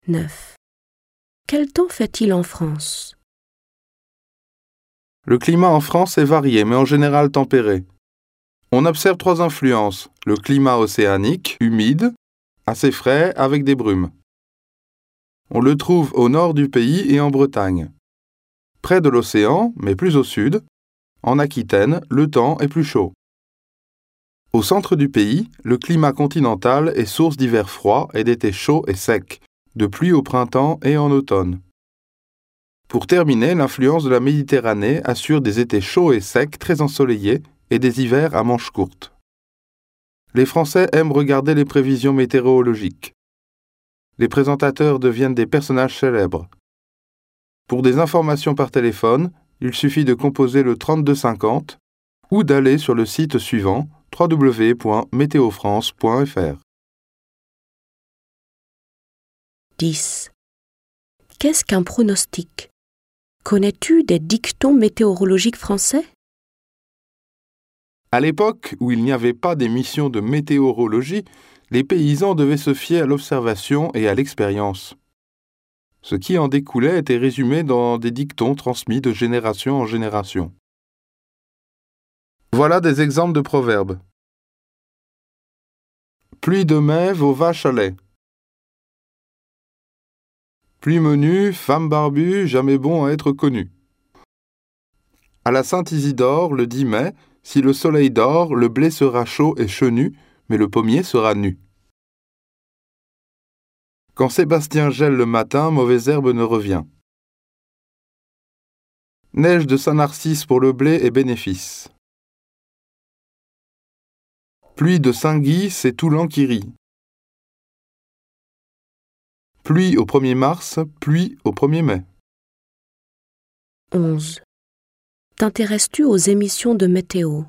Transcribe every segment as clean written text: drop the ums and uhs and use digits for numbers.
9. Quel temps fait-il en France? Le climat en France est varié, mais en général tempéré. On observe 3 influences. Le climat océanique, humide, assez frais, avec des brumes. On le trouve au nord du pays et en Bretagne. Près de l'océan, mais plus au sud, en Aquitaine, le temps est plus chaud. Au centre du pays, le climat continental est source d'hivers froids et d'étés chauds et secs, de pluie au printemps et en automne. Pour terminer, l'influence de la Méditerranée assure des étés chauds et secs très ensoleillés et des hivers à manches courtes. Les Français aiment regarder les prévisions météorologiques. Les présentateurs deviennent des personnages célèbres. Pour des informations par téléphone, il suffit de composer le 3250 ou d'aller sur le site suivant www.meteofrance.fr. 10. Qu'est-ce qu'un pronostic? Connais-tu des dictons météorologiques français? À l'époque où il n'y avait pas d'émission de météorologie, les paysans devaient se fier à l'observation et à l'expérience. Ce qui en découlait était résumé dans des dictons transmis de génération en génération. Voilà des exemples de proverbes. Pluie de mai vaut vache à lait. Pluie menue, femme barbue, jamais bon à être connu. À la Saint-Isidore, le 10 mai, si le soleil dort, le blé sera chaud et chenu, mais le pommier sera nu. Quand Sébastien gèle le matin, mauvaise herbe ne revient. Neige de Saint-Narcisse pour le blé et bénéfice. Pluie de Saint-Guy, c'est Toulon qui rit. Pluie au 1er mars, pluie au 1er mai. 11. T'intéresses-tu aux émissions de météo?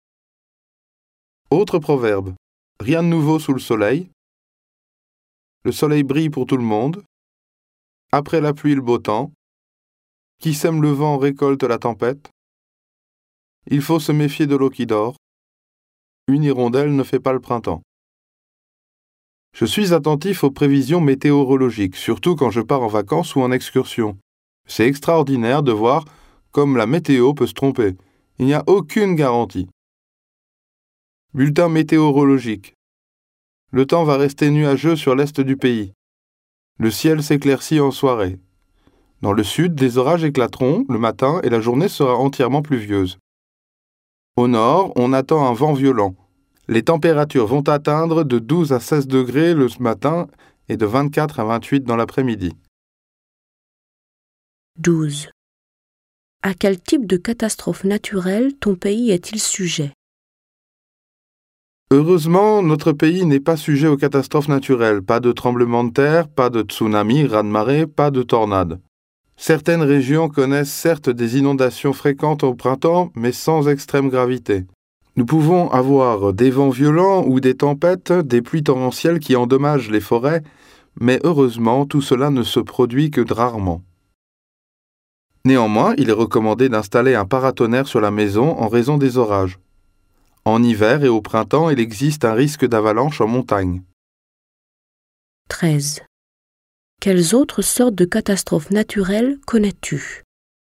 Autre proverbe. Rien de nouveau sous le soleil. Le soleil brille pour tout le monde. Après la pluie, le beau temps. Qui sème le vent récolte la tempête. Il faut se méfier de l'eau qui dort. Une hirondelle ne fait pas le printemps. Je suis attentif aux prévisions météorologiques, surtout quand je pars en vacances ou en excursion. C'est extraordinaire de voir comme la météo peut se tromper. Il n'y a aucune garantie. Bulletin météorologique. Le temps va rester nuageux sur l'est du pays. Le ciel s'éclaircit en soirée. Dans le sud, des orages éclateront le matin et la journée sera entièrement pluvieuse. Au nord, on attend un vent violent. Les températures vont atteindre de 12 à 16 degrés le matin et de 24 à 28 dans l'après-midi. 12. À quel type de catastrophe naturelle ton pays est-il sujet? Heureusement, notre pays n'est pas sujet aux catastrophes naturelles. Pas de tremblements de terre, pas de tsunami, raz-de-marée, pas de tornades. Certaines régions connaissent certes des inondations fréquentes au printemps, mais sans extrême gravité. Nous pouvons avoir des vents violents ou des tempêtes, des pluies torrentielles qui endommagent les forêts, mais heureusement, tout cela ne se produit que rarement. Néanmoins, il est recommandé d'installer un paratonnerre sur la maison en raison des orages. En hiver et au printemps, il existe un risque d'avalanche en montagne. 13. Quelles autres sortes de catastrophes naturelles connais-tu?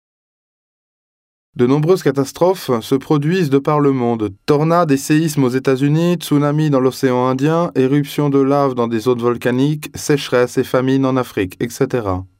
De nombreuses catastrophes se produisent de par le monde. Tornades et séismes aux États-Unis, tsunamis dans l'océan Indien, éruptions de lave dans des zones volcaniques, sécheresse et famine en Afrique, etc.